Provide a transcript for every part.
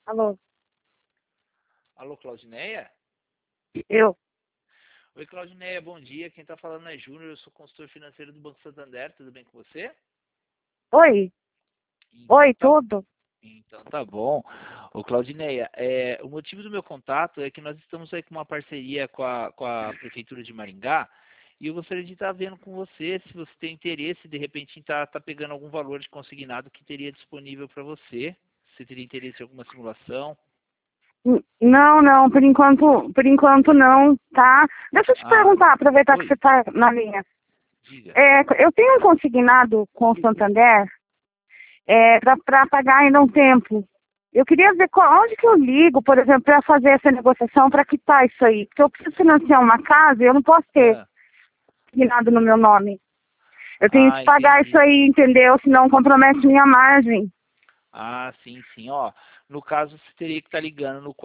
Alô, Alô, Claudineia? eu. Oi, Claudineia, bom dia. Quem está falando é Júnior, eu sou consultor financeiro do Banco Santander, tudo bem com você? Oi, Então oi, tá, tudo. então tá bom. Ô, Claudineia, o motivo do meu contato é que nós estamos aí com uma parceria com a Prefeitura de Maringá e eu gostaria de estar vendo com você se você tem interesse, de repente, em estar pegando algum valor de consignado que teria disponível para você. Você teria interesse em alguma simulação? Não, não, por enquanto não, tá? Deixa eu te Ah, perguntar, aproveitar que você oi, está na linha. diga. Eu tenho um consignado com o Santander para pagar ainda um tempo. Eu queria ver onde que eu ligo, por exemplo, para fazer essa negociação, para quitar isso aí. Porque eu preciso financiar uma casa e eu não posso ter Ah, consignado no meu nome. Eu tenho que pagar isso entendi. aí, entendeu? Senão compromete minha margem. Ah, sim, sim. Ó, no caso, você teria que estar ligando no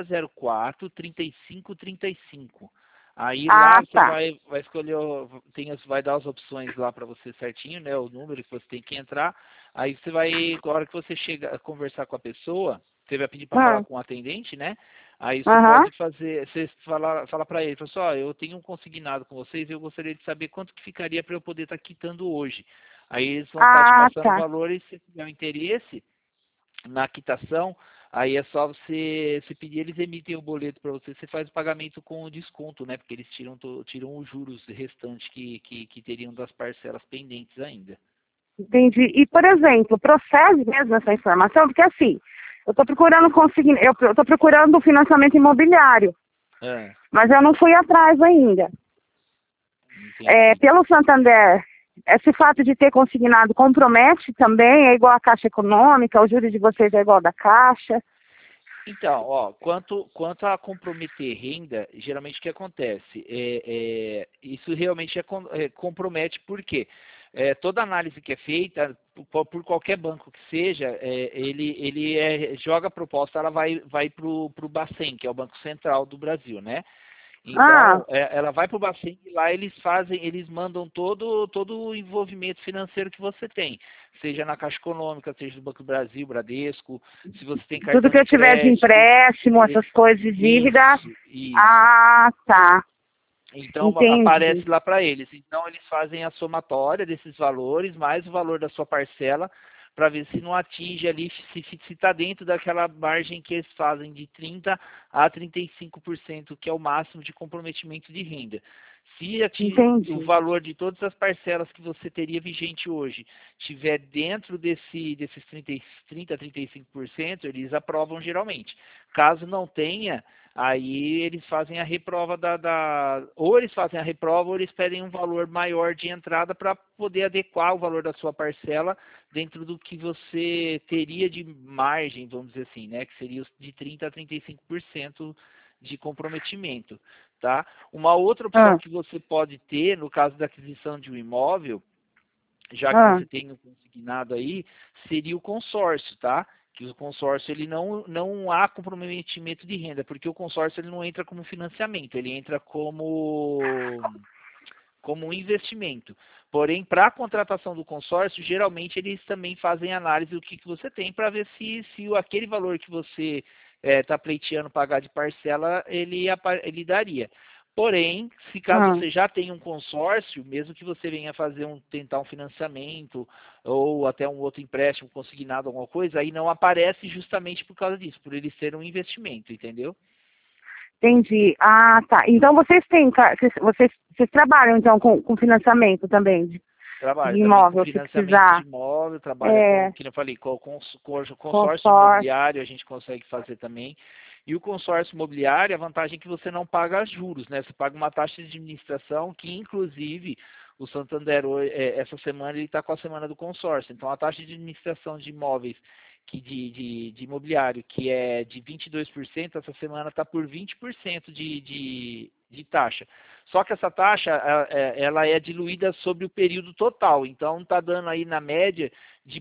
4004-3535. Aí lá Ah, você tá. vai escolher, vai dar as opções lá para você certinho, né? O número que você tem que entrar. Aí você vai, na hora que você chega a conversar com a pessoa, você vai pedir para falar Ah, com o atendente, né? Aí você aham. pode fazer, você fala para ele, fala assim, ó, eu tenho um consignado com vocês e eu gostaria de saber quanto que ficaria para eu poder estar quitando hoje. Aí eles vão estar te Ah, passando o tá. valor e se tiver um interesse, na quitação, aí é só você se pedir, eles emitem o boleto para você, você faz o pagamento com o desconto, né? Porque eles tiram os juros restantes que teriam das parcelas pendentes ainda. Entendi. E, por exemplo, procede mesmo essa informação, porque assim, eu estou procurando conseguir, eu estou procurando um financiamento imobiliário, Ah, mas eu não fui atrás ainda. entendi. Pelo Santander, esse fato de ter consignado compromete também, é igual à Caixa Econômica, o júri de vocês é igual ao da Caixa. Então, ó, quanto a comprometer renda, geralmente o que acontece? Isso realmente compromete, por quê? Toda análise que é feita, por qualquer banco que seja, ele joga a proposta, ela vai para o Bacen, que é o Banco Central do Brasil, né? Ah, Então, ela vai para o Bacen e lá eles mandam todo o envolvimento financeiro que você tem, seja na Caixa Econômica, seja no Banco do Brasil, Bradesco, se você tem tudo cartão que de eu tiver de crédito, empréstimo, e- essas coisas de dívida. isso. Ah, tá. Então Entendi. aparece lá para eles. Então eles fazem a somatória desses valores mais o valor da sua parcela para ver se não atinge ali, se está dentro daquela margem que eles fazem de 30 a 35%, que é o máximo de comprometimento de renda. Se o Entendi. valor de todas as parcelas que você teria vigente hoje estiver dentro desses 30 a 35%, eles aprovam geralmente. Caso não tenha, aí eles fazem a reprova ou eles fazem a reprova ou eles pedem um valor maior de entrada para poder adequar o valor da sua parcela dentro do que você teria de margem, vamos dizer assim, né? Que seria de 30 a 35% de comprometimento, tá? Uma outra opção Ah, que você pode ter no caso da aquisição de um imóvel, já que ah. você tem um consignado aí, seria o consórcio, tá? Que o consórcio ele não há comprometimento de renda, porque o consórcio ele não entra como financiamento, ele entra como um investimento. Porém, para a contratação do consórcio, geralmente eles também fazem análise do que você tem para ver se aquele valor que você está pleiteando pagar de parcela, ele daria. Porém, se caso Ah, você já tem um consórcio, mesmo que você venha tentar um financiamento ou até um outro empréstimo consignado, alguma coisa, aí não aparece justamente por causa disso, por ele ser um investimento, entendeu? entendi. Ah, tá. Então vocês trabalham então com financiamento também de Trabalha também com imóvel, se financiamento de precisar. imóvel, trabalha É, com, que eu falei, com consórcio consórcio. imobiliário, a gente consegue fazer também. E o consórcio imobiliário, a vantagem é que você não paga juros, né? Você paga uma taxa de administração que, inclusive, o Santander, essa semana, ele está com a semana do consórcio. Então, a taxa de administração de imóveis de imobiliário, que é de 22%, essa semana está por 20% de taxa. Só que essa taxa ela é diluída sobre o período total. Então está dando aí na média de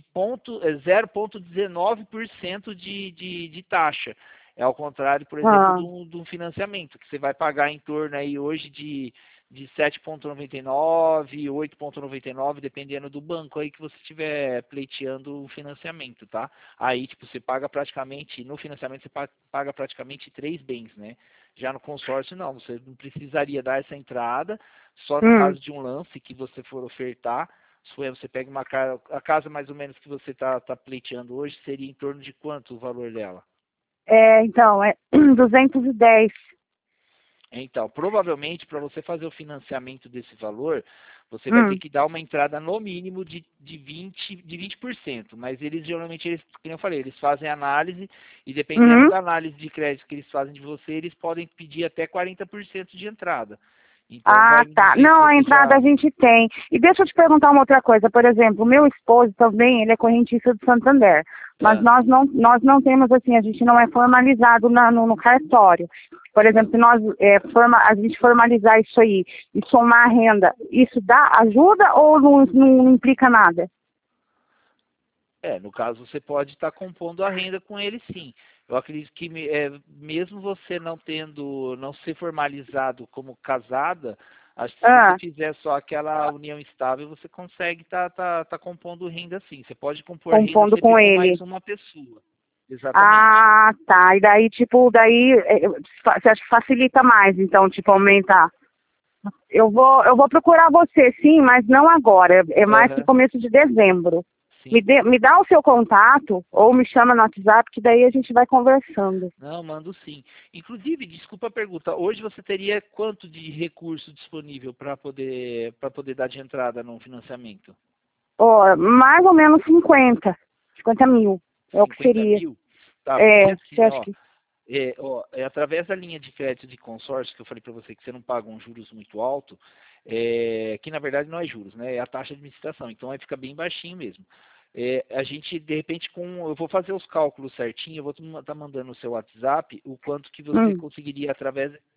0,19% de taxa. É ao contrário, por exemplo, Ah, de um financiamento, que você vai pagar em torno aí hoje de 7,99, 8,99, dependendo do banco aí que você estiver pleiteando o financiamento, tá? Aí, tipo, você paga praticamente, no financiamento você paga praticamente 3 bens, né? Já no consórcio, não, você não precisaria dar essa entrada, só no caso de um lance que você for ofertar. Se você pega uma casa, a casa mais ou menos que você tá pleiteando hoje, seria em torno de quanto o valor dela? Então, é 210. Então, provavelmente, para você fazer o financiamento desse valor, você vai ter que dar uma entrada no mínimo de 20%. Mas eles, geralmente, como eu falei, eles fazem análise e dependendo da análise de crédito que eles fazem de você, eles podem pedir até 40% de entrada. Então, Tá. sei se Não, a você entrada a gente tem. E deixa eu te perguntar uma outra coisa. Por exemplo, o meu esposo também, ele é correntista do Santander. Mas nós não temos, assim, a gente não é formalizado no cartório. Por exemplo, se nós a gente formalizar isso aí e somar a renda, isso ajuda ou não implica nada? No caso, você pode estar compondo a renda com ele, sim. Eu acredito que mesmo você não ser formalizado como casada, acho que se você fizer só aquela união estável, você consegue tá compondo renda, sim. Você pode compor renda Compondo sempre com com ele. mais uma pessoa. Exatamente. Tá. E daí, você acha que facilita mais, então, tipo, aumentar? Eu vou procurar você, sim, mas não agora. É mais pro começo de dezembro. Sim. Me dá o seu contato ou me chama no WhatsApp, que daí a gente vai conversando. Não, mando sim. Inclusive, desculpa a pergunta, hoje você teria quanto de recurso disponível para poder dar de entrada no financiamento? Mais ou menos 50 mil. É o que 50 seria. mil? Tá, porque Você assim, acha que... através da linha de crédito de consórcio que eu falei para você que você não paga um juros muito alto, que na verdade não é juros, né? É a taxa de administração, então aí fica bem baixinho mesmo. A gente, de repente, eu vou fazer os cálculos certinho, eu vou estar mandando no seu WhatsApp o quanto que você conseguiria através de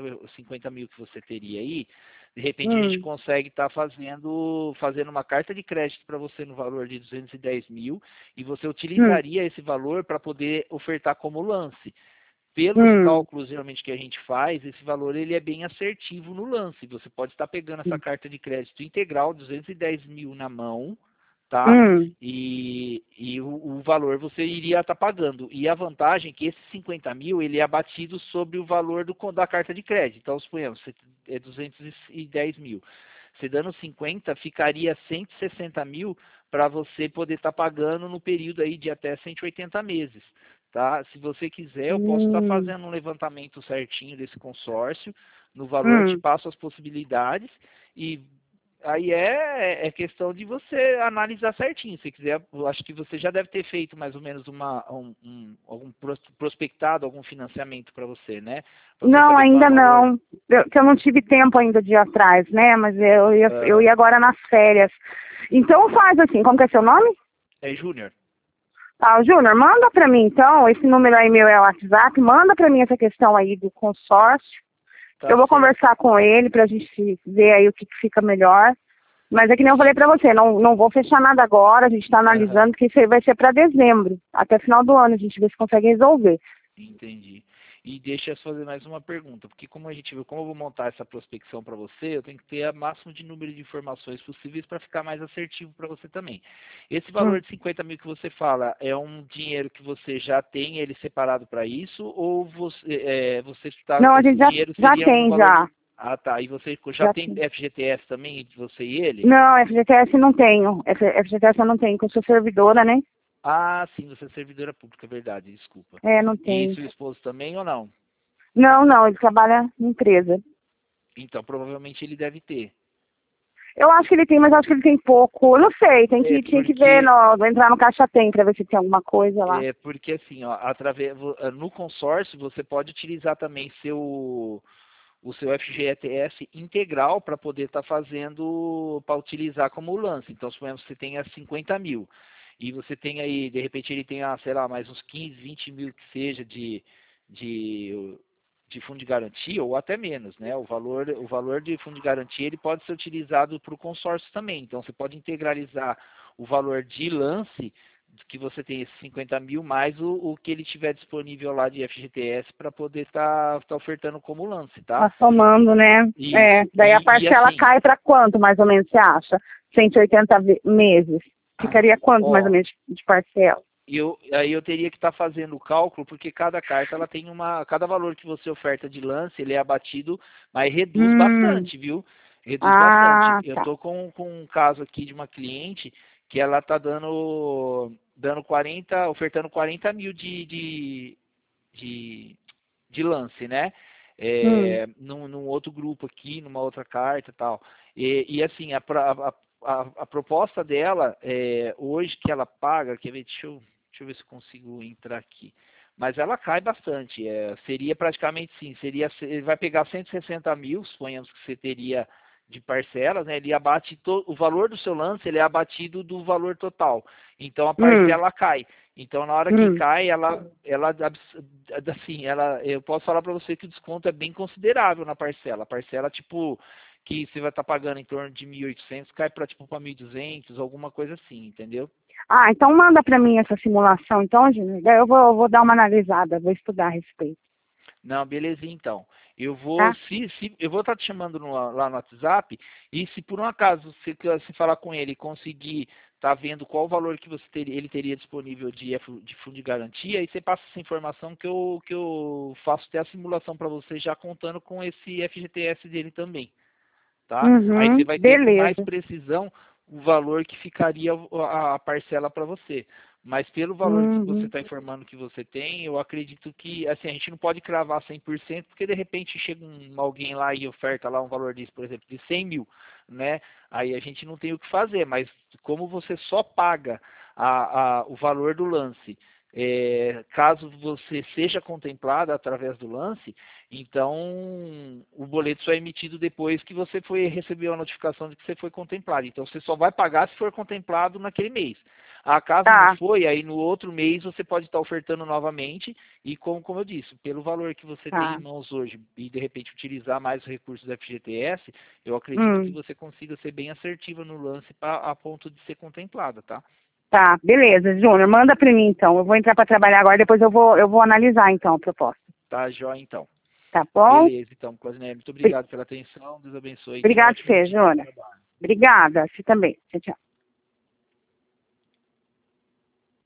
50 mil que você teria aí. De repente a gente consegue estar fazendo uma carta de crédito para você no valor de 210 mil e você utilizaria esse valor para poder ofertar como lance. Pelos cálculos geralmente que a gente faz, esse valor ele é bem assertivo no lance. Você pode estar pegando essa carta de crédito integral, 210 mil na mão, tá? E o valor você iria estar pagando. E a vantagem é que esse 50 mil ele é abatido sobre o valor da carta de crédito. Então, suponhamos, é 210 mil. Você dando 50, ficaria 160 mil para você poder estar pagando no período aí de até 180 meses. Tá? Se você quiser, eu posso estar fazendo um levantamento certinho desse consórcio, no valor te passo as possibilidades e aí é questão de você analisar certinho. Se quiser, eu acho que você já deve ter feito mais ou menos algum prospectado, algum financiamento para você, né? Pra você Não, saber qual é ainda o valor. não. Eu não tive tempo ainda de ir atrás, né? Mas eu ia agora nas férias. Então faz assim, como que é seu nome? É Júnior. Júnior, manda para mim então, esse número aí meu é o WhatsApp, manda para mim essa questão aí do consórcio. Tá Eu vou certo. conversar com ele pra gente ver aí o que fica melhor. Mas é que nem eu falei pra você, não vou fechar nada agora, a gente tá analisando que isso aí vai ser para dezembro. Até final do ano a gente vê se consegue resolver. Entendi. E deixa eu fazer mais uma pergunta, porque como eu vou montar essa prospecção para você, eu tenho que ter o máximo de número de informações possíveis para ficar mais assertivo para você também. Esse valor de 50 mil que você fala, é um dinheiro que você já tem ele separado para isso, ou você está... Não, a gente Esse dinheiro já seria um tem, valor já. de... Ah, tá. E você já Já tem tem. FGTS também, você e ele? Não, FGTS não tenho. FGTS eu não tenho, porque eu sou servidora, né? Ah, sim, você é servidora pública, é verdade, desculpa. Não E tenho. seu esposo também ou não? Não, ele trabalha em empresa. Então, provavelmente ele deve ter. Eu acho que ele tem, mas acho que ele tem pouco. Eu não sei, tinha que ver, entrar no Caixa Tem pra ver se tem alguma coisa lá. Porque assim, ó, no consórcio você pode utilizar também o seu FGTS integral para poder estar para utilizar como lance. Então, suponhamos que você tenha 50 mil e você tem aí, de repente ele tem, sei lá, mais uns 15, 20 mil que seja de fundo de garantia ou até menos, né? O valor de fundo de garantia ele pode ser utilizado para o consórcio também. Então, você pode integralizar o valor de lance que você tem esses 50 mil, mais o que ele tiver disponível lá de FGTS para poder estar ofertando como lance, tá? Tá somando, né? Isso. Daí a parcela assim, cai para quanto, mais ou menos, você acha? 180 meses. Ficaria quanto, mais ou menos, de parcela? Aí eu teria que estar fazendo o cálculo, porque cada carta ela tem cada valor que você oferta de lance, ele é abatido, mas reduz bastante, viu? Reduz bastante. Eu Tá. tô com um caso aqui de uma cliente que ela tá dando 40, ofertando 40 mil de lance, né? Num outro grupo aqui, numa outra carta e tal. E assim, a proposta dela, hoje que ela paga, quer ver, deixa eu ver se eu consigo entrar aqui. Mas ela cai bastante. Seria praticamente sim, ele vai pegar 160 mil, suponhamos que você teria de parcelas, né? Ele abate o valor do seu lance, ele é abatido do valor total. Então a parcela cai. Então na hora que cai, eu posso falar para você que o desconto é bem considerável na parcela. A parcela tipo que você vai estar pagando em torno de 1.800, cai para tipo para 1.200, alguma coisa assim, entendeu? Então manda para mim essa simulação, então, Júnior. Daí eu vou dar uma analisada, vou estudar a respeito. Não, beleza, então. Eu vou, Tá? eu vou estar te chamando lá no WhatsApp, e se por um acaso você falar com ele e conseguir tá vendo qual o valor que ele teria disponível de fundo de garantia, aí você passa essa informação que eu faço até a simulação para você já contando com esse FGTS dele também, tá? Aí você vai ter com mais Beleza. precisão o valor que ficaria a parcela para você. Mas pelo valor que você está informando que você tem, eu acredito que, assim, a gente não pode cravar 100%, porque de repente chega alguém lá e oferta lá um valor disso, por exemplo, de 100 mil, né? Aí a gente não tem o que fazer, mas como você só paga o valor do lance, caso você seja contemplado através do lance, então o boleto só é emitido depois que você recebeu a notificação de que você foi contemplado. Então você só vai pagar se for contemplado naquele mês. Caso não foi, aí no outro mês você pode estar ofertando novamente e como eu disse, pelo valor que você tem em mãos hoje e de repente utilizar mais os recursos do FGTS, eu acredito que você consiga ser bem assertiva no lance a ponto de ser contemplada, tá? Tá, beleza, Júnior, manda para mim então. Eu vou entrar para trabalhar agora, depois eu vou analisar então a proposta. Tá, joia então. Tá bom? Beleza, então, Claudinei, muito obrigado pela atenção, Deus abençoe. Obrigado, Fê, Júnior. Obrigada, você também. Tchau, tchau.